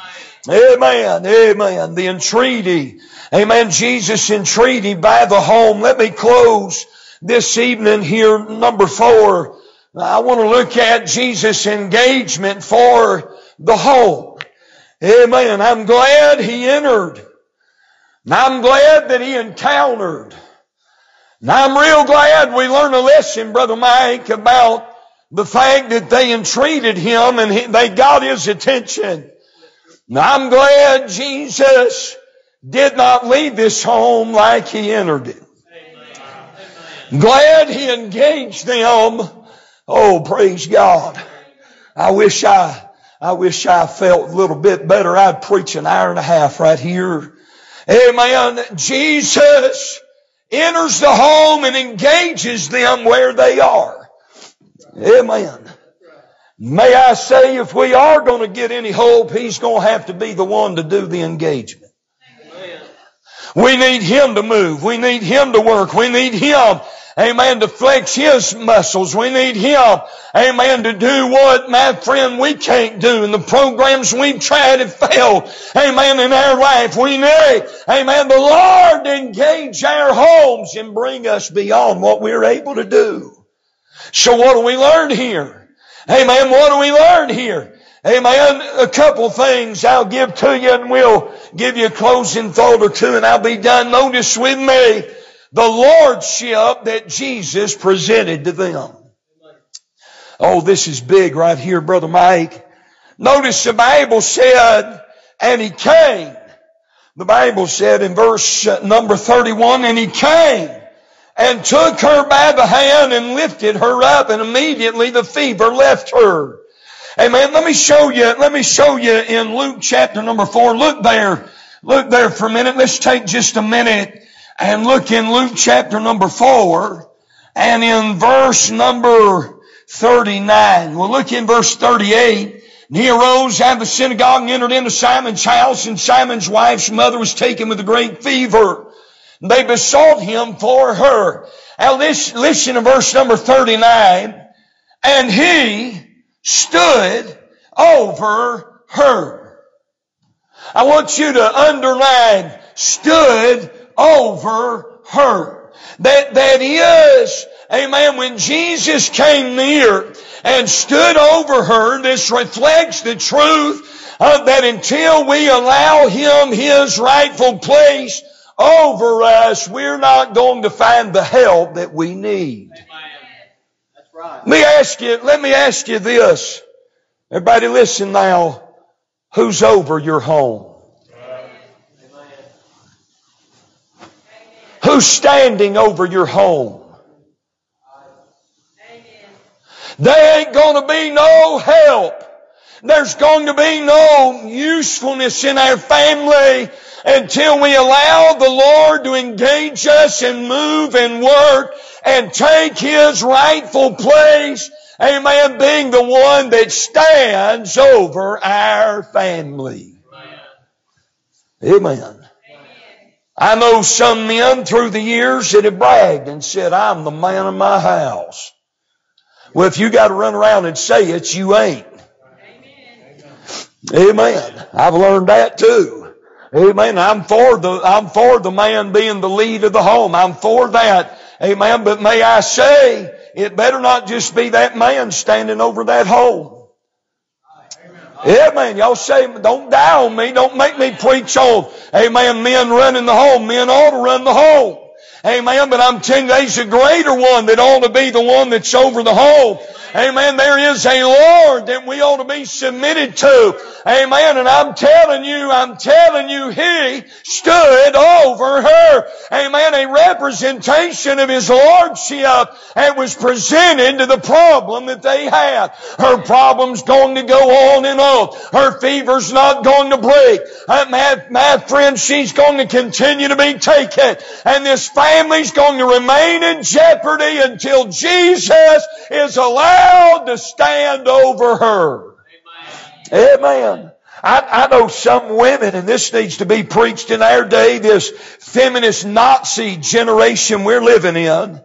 Amen. Amen. The entreaty. Amen. Jesus entreated by the home. Let me close this evening here, number four. I want to look at Jesus' engagement for the home. Amen. I'm glad he entered. And I'm glad that he encountered. And I'm real glad we learned a lesson, Brother Mike, about the fact that they entreated him and he, they got his attention. Now I'm glad Jesus did not leave this home like he entered it. Amen. Glad he engaged them. Oh, praise God. I wish I, I wish I felt a little bit better. I'd preach an hour and a half right here. Amen. Jesus enters the home and engages them where they are. Amen. May I say, if we are going to get any hope, he's going to have to be the one to do the engagement. Amen. We need him to move. We need him to work. We need him, amen, to flex his muscles. We need him, amen, to do what, my friend, we can't do. And the programs we've tried have failed, amen, in our life. We need, amen, the Lord to engage our homes and bring us beyond what we're able to do. So what do we learn here? Amen. What do we learn here? Amen. A couple things I'll give to you, and we'll give you a closing thought or two, and I'll be done. Notice with me the lordship that Jesus presented to them. Oh, this is big right here, Brother Mike. Notice the Bible said, and he came. The Bible said in verse number thirty-one, and he came and took her by the hand and lifted her up, and immediately the fever left her. Amen. Let me show you, let me show you in Luke chapter number four. Look there. Look there for a minute. Let's take just a minute and look in Luke chapter number four and in verse number thirty-nine. We'll look in verse thirty-eight. And he arose out of the synagogue and entered into Simon's house, and Simon's wife's mother was taken with a great fever. They besought him for her. Now listen, listen to verse number thirty-nine. And he stood over her. I want you to underline, stood over her. That, that is, amen, when Jesus came near and stood over her, this reflects the truth of that until we allow him his rightful place over us, we're not going to find the help that we need. That's right. Let me ask you, let me ask you this. Everybody listen now. Who's over your home? Amen. Who's standing over your home? Amen. There ain't going to be no help. There's going to be no usefulness in our family until we allow the Lord to engage us and move and work and take his rightful place. Amen. Being the one that stands over our family. Amen. Amen. I know some men through the years that have bragged and said, I'm the man of my house. Well, if you got to run around and say it, you ain't. Amen. I've learned that too. Amen. I'm for the, I'm for the man being the lead of the home. I'm for that. Amen. But may I say, it better not just be that man standing over that home. Amen. Y'all say, don't die on me. Don't make me preach on, amen, men running the home. Men ought to run the home. Amen. But I'm telling you, there's a greater one that ought to be the one that's over the home. Amen. There is a Lord that we ought to be submitted to. Amen. And I'm telling you, I'm telling you, He stood over her. Amen. A representation of His Lordship and was presented to the problem that they had. Her problem's going to go on and on. Her fever's not going to break. My, my friend, she's going to continue to be taken. And this family's going to remain in jeopardy until Jesus is allowed to stand over her. Amen. Amen. I, I know some women, and this needs to be preached in our day, this feminist Nazi generation we're living in.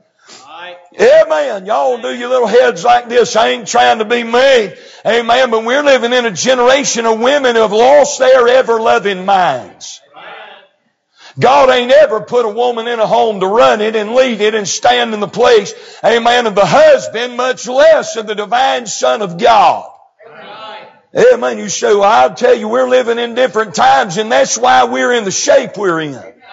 Amen. Y'all do your little heads like this. I ain't trying to be mean. Amen. But we're living in a generation of women who have lost their ever-loving minds. God ain't ever put a woman in a home to run it and lead it and stand in the place, amen, of the husband, much less of the divine Son of God. Amen. You say, well, I'll tell you, we're living in different times, and that's why we're in the shape we're in. Amen.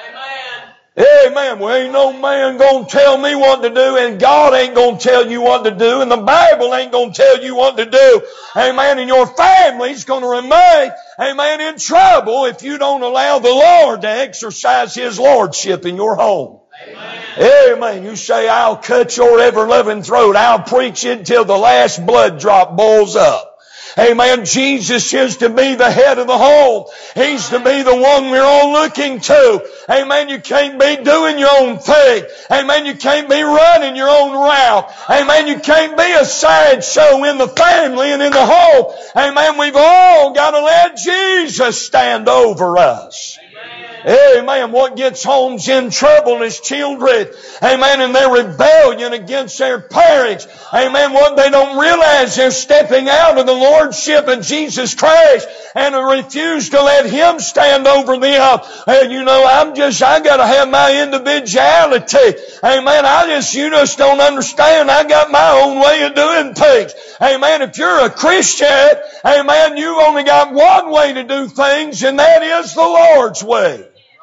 Amen. Well, ain't no man gonna tell me what to do, and God ain't gonna tell you what to do, and the Bible ain't gonna tell you what to do. Amen. And your family's gonna remain, amen, in trouble if you don't allow the Lord to exercise His Lordship in your home. Amen. Amen. You say, I'll cut your ever-loving throat. I'll preach it till the last blood drop boils up. Amen. Jesus is to be the head of the home. He's to be the one we're all looking to. Amen. You can't be doing your own thing. Amen. You can't be running your own route. Amen. You can't be a sideshow in the family and in the home. Amen. We've all got to let Jesus stand over us. Amen. What gets homes in trouble is children. Amen. And their rebellion against their parents. Amen. What they don't realize, they're stepping out of the Lordship of Jesus Christ and refuse to let Him stand over them. And you know, I'm just, I gotta have my individuality. Amen. I just, you just don't understand. I got my own way of doing things. Amen. If you're a Christian, amen, you've only got one way to do things, and that is the Lord's way.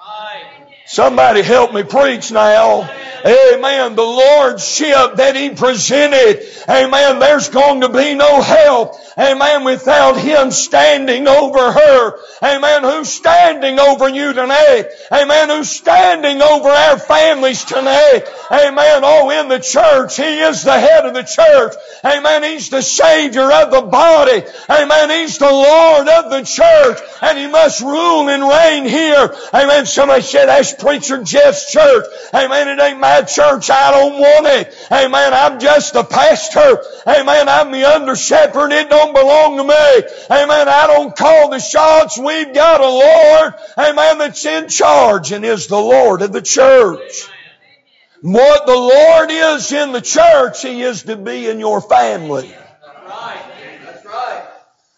Somebody help me preach now. Amen. The Lordship that He presented. Amen. There's going to be no help. Amen. Without Him standing over her. Amen. Who's standing over you tonight? Amen. Who's standing over our families tonight? Amen. Oh, in the church. He is the head of the church. Amen. He's the Savior of the body. Amen. He's the Lord of the church. And He must rule and reign here. Amen. Somebody said, that's Preacher Jeff's church. Amen. It ain't my church. I don't want it. Amen. I'm just the pastor. Amen. I'm the under shepherd. It don't belong to me. Amen. I don't call the shots. We've got a Lord. Amen. That's in charge and is the Lord of the church. What the Lord is in the church, He is to be in your family. That's right. That's right.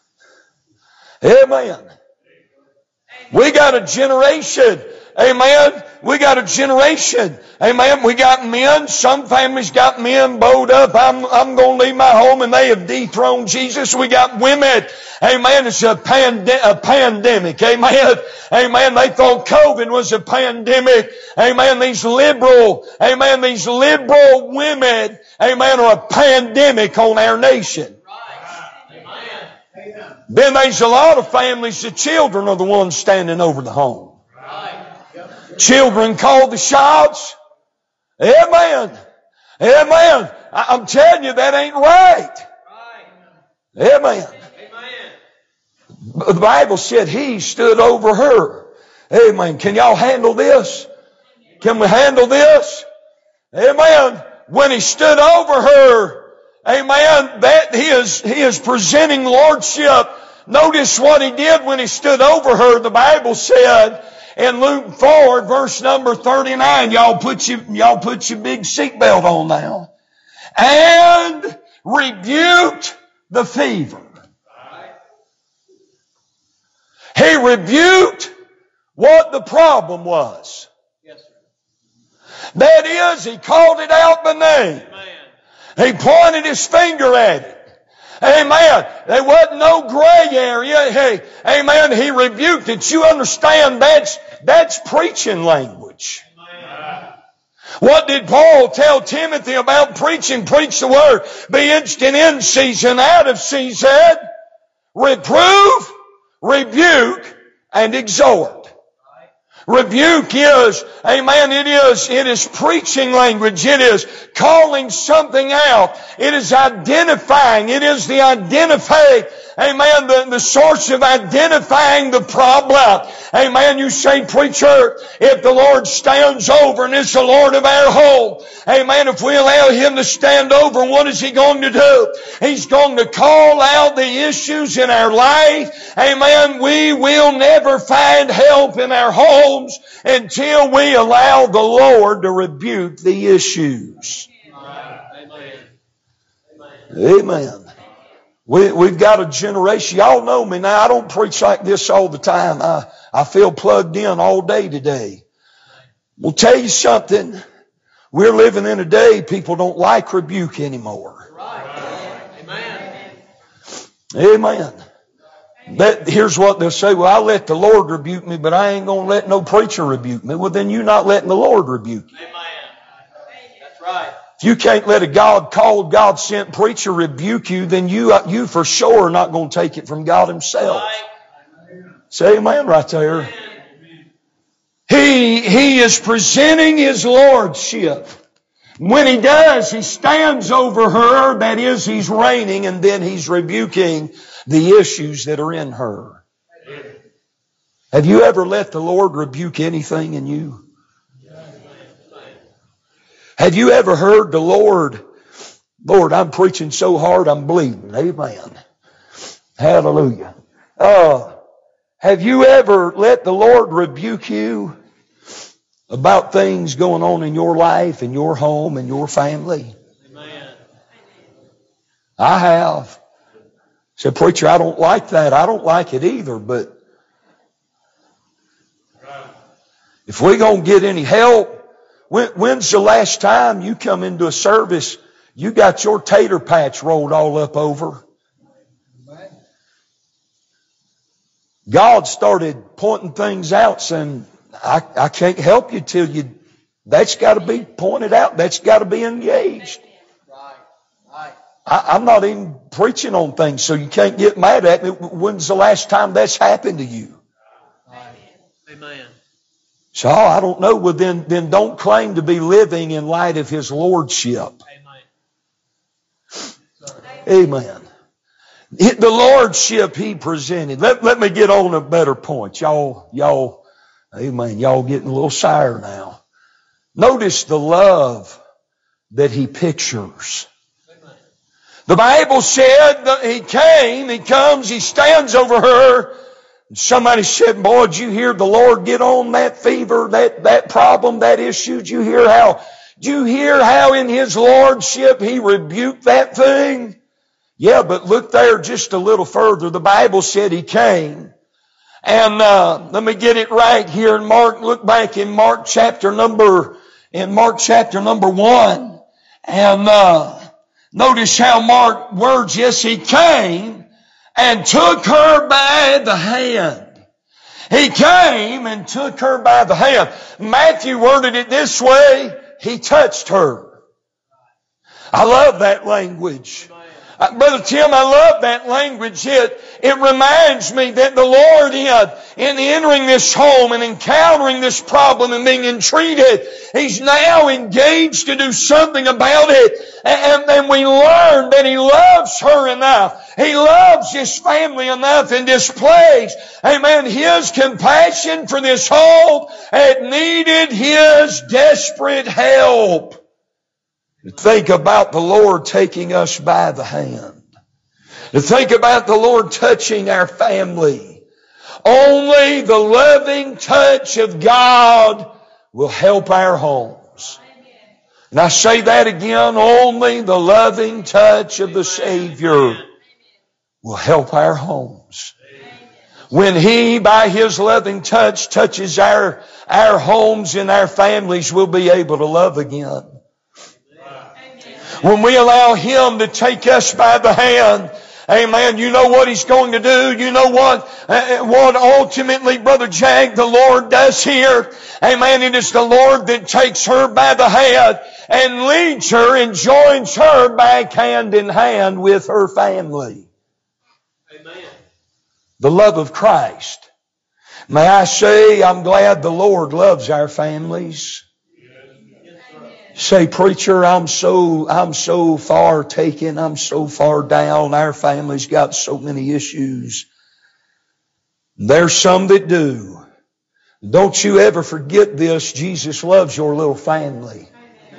Amen. We got a generation. Amen. We got a generation. Amen. We got men. Some families got men bowed up. I'm, I'm going to leave my home, and they have dethroned Jesus. We got women. Amen. It's a, pande- a pandemic. Amen. Amen. They thought COVID was a pandemic. Amen. These liberal, amen, these liberal women, amen, are a pandemic on our nation. Then there's a lot of families, the children are the ones standing over the home. Children call the shots. Amen. Amen. I'm telling you, that ain't right. Amen. The Bible said He stood over her. Amen. Can y'all handle this? Can we handle this? Amen. When He stood over her, amen, that He is, He is presenting Lordship. Notice what He did when He stood over her. The Bible said, in Luke four, verse number thirty-nine, y'all put your, y'all put your big seatbelt on now. And rebuked the fever. He rebuked what the problem was. Yes, sir. That is, He called it out by name. Amen. He pointed His finger at it. Amen. There wasn't no gray area. Hey, amen. He rebuked it. You understand that's, that's preaching language. Amen. What did Paul tell Timothy about preaching? Preach the word. Be instant in season, out of season. Reprove, rebuke, and exhort. Rebuke is, amen, it is, it is preaching language. It is calling something out. It is identifying. It is the identifying, amen, the, the source of identifying the problem. Amen, you say, preacher, if the Lord stands over and is the Lord of our home, amen, if we allow Him to stand over, what is He going to do? He's going to call out the issues in our life. Amen, we will never find help in our home until we allow the Lord to rebuke the issues. Amen. Amen. We, we've got a generation. Y'all know me now. I don't preach like this all the time. I, I feel plugged in all day today. We'll tell you something. We're living in a day people don't like rebuke anymore. Amen. Amen. That, here's what they'll say, well, I let the Lord rebuke me, but I ain't going to let no preacher rebuke me. Well, then you're not letting the Lord rebuke you. Amen. That's right. If you can't let a God-called, God-sent preacher rebuke you, then you, you for sure are not going to take it from God Himself. Right. Say amen right there. Amen. He, he is presenting His Lordship. When He does, He stands over her, that is, He's reigning, and then He's rebuking the issues that are in her. Have you ever let the Lord rebuke anything in you? Have you ever heard the Lord, Lord, I'm preaching so hard I'm bleeding. Amen. Hallelujah. Uh, have you ever let the Lord rebuke you about things going on in your life, in your home, in your family? Amen. I have. Said, preacher, I don't like that. I don't like it either, but if we're going to get any help, when, when's the last time you come into a service, you got your tater patch rolled all up over? God started pointing things out, saying, I, I can't help you till you, that's got to be pointed out. That's got to be engaged. I, I'm not even preaching on things, so you can't get mad at me. When's the last time that's happened to you? Amen. So, I don't know. Well, then, then don't claim to be living in light of His Lordship. Amen. Amen. The Lordship He presented. Let, let me get on a better point. Y'all, y'all, amen. Y'all getting a little sour now. Notice the love that He pictures. The Bible said that He came, He comes, He stands over her. And somebody said, boy, did you hear the Lord get on that fever, that, that problem, that issue? Did you hear how, did you hear how in His Lordship He rebuked that thing? Yeah, but look there just a little further. The Bible said He came. And, uh, let me get it right here in Mark. Look back in Mark chapter number, in Mark chapter number one. And, uh, notice how Mark words, yes, He came and took her by the hand. He came and took her by the hand. Matthew worded it this way, He touched her. I love that language. Uh, Brother Tim, I love that language. It, it reminds me that the Lord, in, in entering this home and encountering this problem and being entreated, He's now engaged to do something about it. And, and we learn that He loves her enough. He loves His family enough in this place. Amen. His compassion for this home had needed His desperate help. To think about the Lord taking us by the hand. To think about the Lord touching our family. Only the loving touch of God will help our homes. And I say that again, only the loving touch of the Savior will help our homes. When He, by His loving touch, touches our, our homes and our families, we'll be able to love again. When we allow Him to take us by the hand, Amen. You know what He's going to do. You know what, uh, what ultimately, Brother Jack, the Lord does here. Amen. It is the Lord that takes her by the hand and leads her and joins her back hand in hand with her family. Amen. The love of Christ. May I say, I'm glad the Lord loves our families. Say, preacher, I'm so, I'm so far taken. I'm so far down. Our family's got so many issues. There's some that do. Don't you ever forget this. Jesus loves your little family.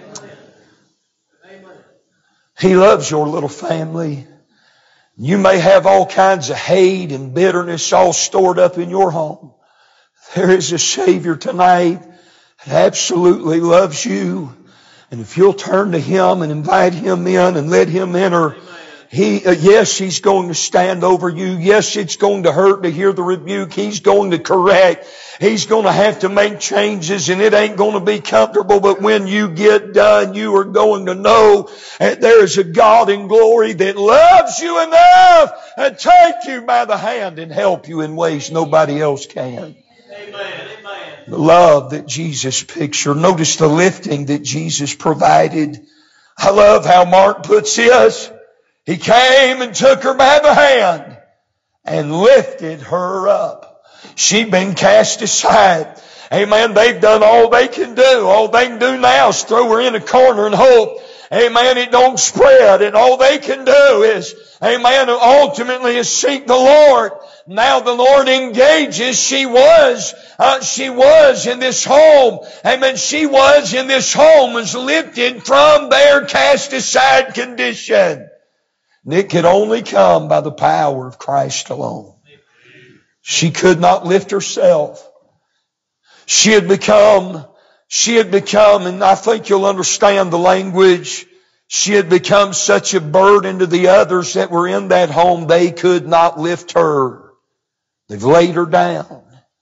He loves your little family. You may have all kinds of hate and bitterness all stored up in your home. There is a Savior tonight that absolutely loves you. And if you'll turn to Him and invite Him in and let Him enter, He, uh, yes, He's going to stand over you. Yes, it's going to hurt to hear the rebuke. He's going to correct. He's going to have to make changes, and it ain't going to be comfortable. But when you get done, you are going to know that there is a God in glory that loves you enough to take you by the hand and help you in ways nobody else can. Amen. The love that Jesus pictured. Notice the lifting that Jesus provided. I love how Mark puts this. He came and took her by the hand and lifted her up. She'd been cast aside. Amen. They've done all they can do. All they can do now is throw her in a corner and hope, amen, it don't spread. And all they can do is, amen, ultimately is seek the Lord. Now the Lord engages. She was, uh, she was in this home. Amen. She was in this home, was lifted from their cast aside condition. And it could only come by the power of Christ alone. She could not lift herself. She had become, she had become, and I think you'll understand the language, she had become such a burden to the others that were in that home, they could not lift her. They've laid her down.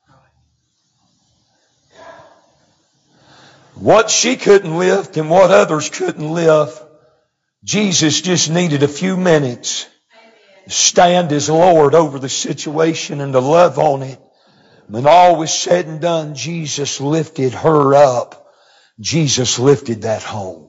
What she couldn't lift and what others couldn't lift, Jesus just needed a few minutes to stand as Lord over the situation and to love on it. When all was said and done, Jesus lifted her up. Jesus lifted that home.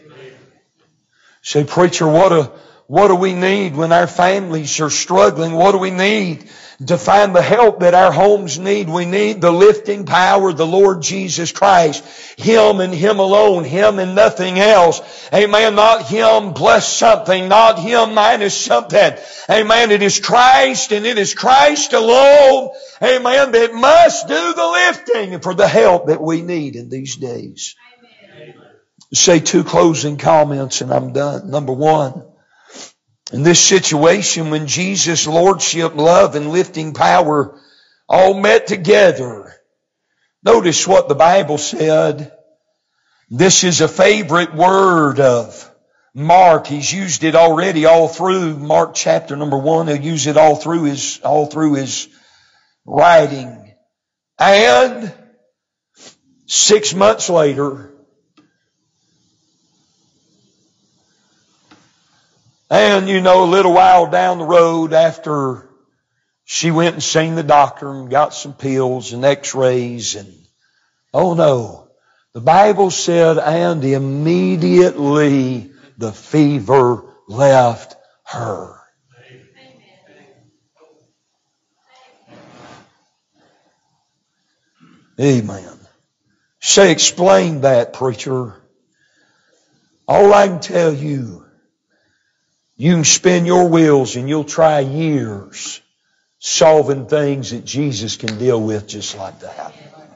Say, preacher, what a, what do we need when our families are struggling? What do we need to find the help that our homes need? We need the lifting power of the Lord Jesus Christ. Him and Him alone. Him and nothing else. Amen. Not Him plus something. Not Him minus something. Amen. It is Christ and it is Christ alone. Amen. That must do the lifting for the help that we need in these days. Amen. Say two closing comments and I'm done. Number one. In this situation, when Jesus' lordship, love, and lifting power all met together, notice what the Bible said. This is a favorite word of Mark. He's used it already all through Mark chapter number one. He'll use it all through his, all through his writing. And six months later, and, you know, a little while down the road after she went and seen the doctor and got some pills and x-rays and, oh no, the Bible said, and immediately the fever left her. Amen. Say, explain that, preacher. All I can tell you, you can spin your wheels and you'll try years solving things that Jesus can deal with just like that.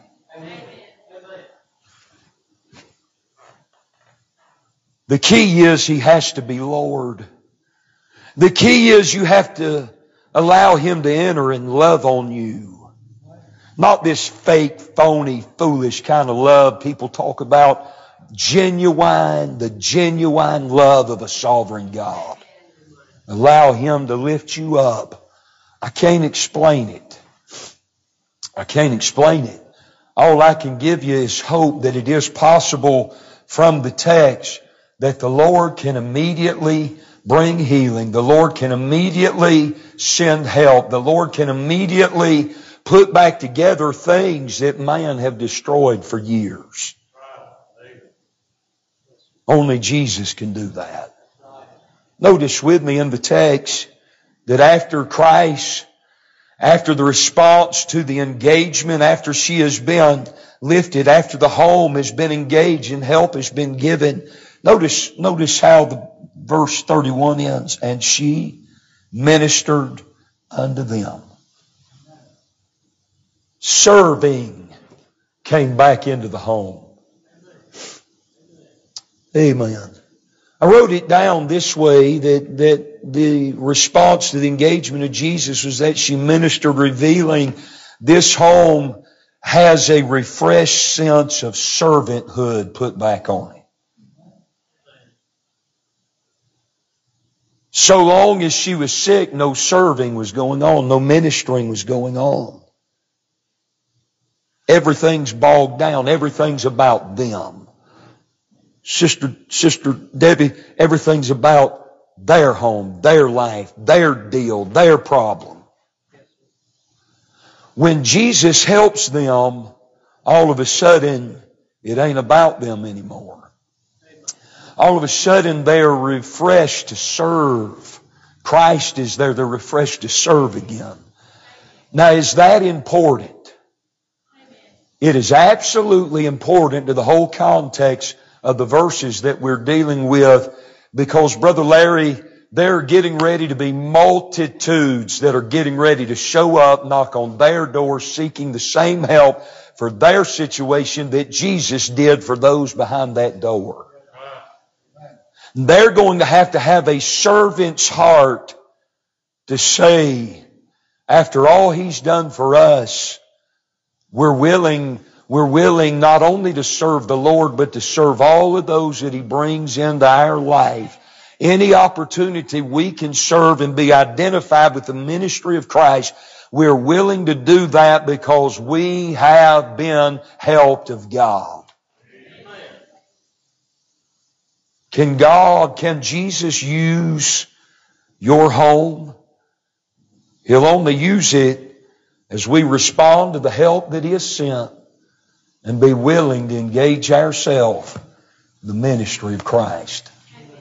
The key is He has to be Lord. The key is you have to allow Him to enter and love on you. Not this fake, phony, foolish kind of love people talk about. Genuine, the genuine love of a sovereign God. Allow Him to lift you up. I can't explain it. I can't explain it. All I can give you is hope that it is possible from the text that the Lord can immediately bring healing. The Lord can immediately send help. The Lord can immediately put back together things that man have destroyed for years. Only Jesus can do that. Notice with me in the text that after Christ, after the response to the engagement, after she has been lifted, after the home has been engaged and help has been given, notice, notice how the verse thirty-one ends. And she ministered unto them. Serving came back into the home. Amen. I wrote it down this way, that, that the response to the engagement of Jesus was that she ministered, revealing this home has a refreshed sense of servanthood put back on it. So long as she was sick, no serving was going on, no ministering was going on. Everything's bogged down, everything's about them. Sister, Sister Debbie, everything's about their home, their life, their deal, their problem. When Jesus helps them, all of a sudden, it ain't about them anymore. All of a sudden, they're refreshed to serve. Christ is there, they're refreshed to serve again. Now, is that important? It is absolutely important to the whole context of the verses that we're dealing with, because, Brother Larry, they're getting ready to be multitudes that are getting ready to show up, knock on their door, seeking the same help for their situation that Jesus did for those behind that door. They're going to have to have a servant's heart to say, after all He's done for us, we're willing We're willing not only to serve the Lord, but to serve all of those that He brings into our life. Any opportunity we can serve and be identified with the ministry of Christ, we're willing to do that because we have been helped of God. Amen. Can God, can Jesus use your home? He'll only use it as we respond to the help that He has sent, and be willing to engage ourselves in the ministry of Christ.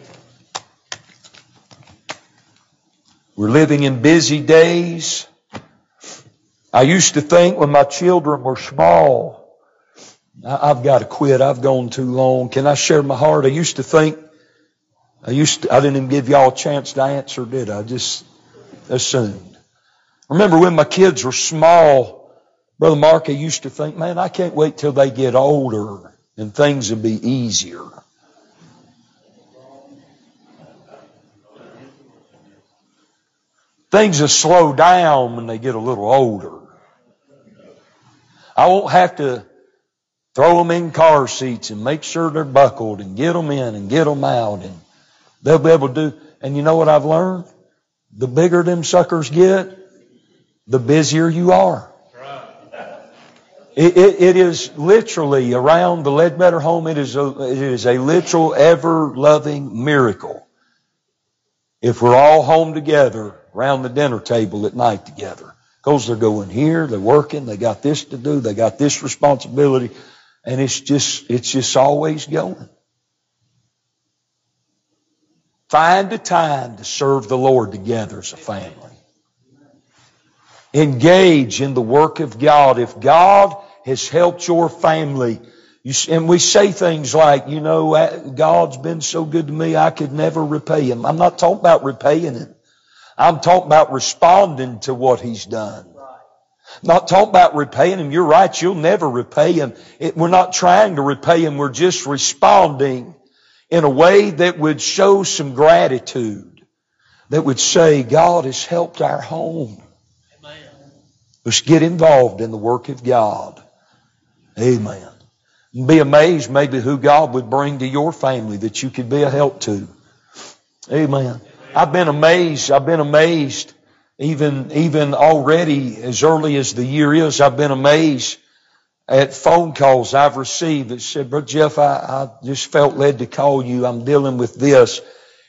We're living in busy days. I used to think when my children were small, I've got to quit, I've gone too long. Can I share my heart? I used to think, I used to, I didn't even give y'all a chance to answer, did I? I just assumed. I remember when my kids were small, Brother Mark, I used to think, man, I can't wait till they get older and things will be easier. Things will slow down when they get a little older. I won't have to throw them in car seats and make sure they're buckled and get them in and get them out, and they'll be able to do. And you know what I've learned? The bigger them suckers get, the busier you are. It, it, it is literally around the Ledbetter home. It is a, it is a literal, ever-loving miracle if we're all home together around the dinner table at night together. Because they're going here, they're working, they got this to do, they got this responsibility, and it's just it's just always going. Find a time to serve the Lord together as a family. Engage in the work of God. If God has helped your family, you, and we say things like, you know, God's been so good to me, I could never repay Him. I'm not talking about repaying Him. I'm talking about responding to what He's done. I'm not talking about repaying Him. You're right, you'll never repay Him. It, we're not trying to repay Him. We're just responding in a way that would show some gratitude, that would say, God has helped our home. Let's get involved in the work of God. Amen. And be amazed maybe who God would bring to your family that you could be a help to. Amen. I've been amazed. I've been amazed even, even already as early as the year is. I've been amazed at phone calls I've received that said, Brother Jeff, I, I just felt led to call you. I'm dealing with this.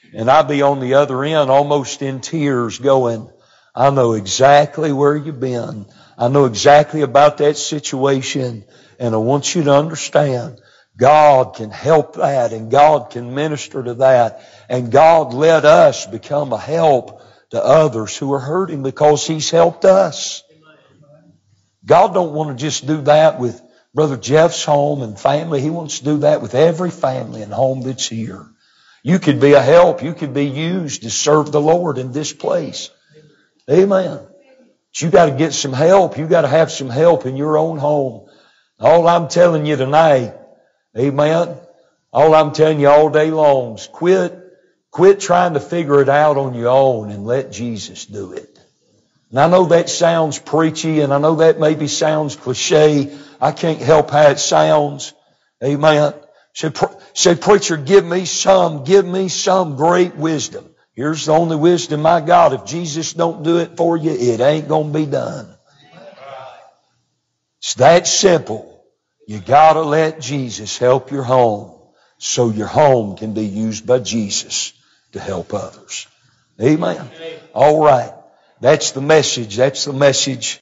And I'd be on the other end almost in tears going, I know exactly where you've been. I know exactly about that situation. And I want you to understand, God can help that and God can minister to that. And God let us become a help to others who are hurting because He's helped us. God don't want to just do that with Brother Jeff's home and family. He wants to do that with every family and home that's here. You could be a help. You could be used to serve the Lord in this place. Amen. But you got to get some help. You got to have some help in your own home. All I'm telling you tonight, amen, all I'm telling you all day long is quit, quit trying to figure it out on your own and let Jesus do it. And I know that sounds preachy and I know that maybe sounds cliche. I can't help how it sounds. Amen. Say, say, preacher, give me some, give me some great wisdom. Here's the only wisdom I got. If Jesus don't do it for you, it ain't going to be done. It's that simple. You got to let Jesus help your home so your home can be used by Jesus to help others. Amen. All right. That's the message. That's the message.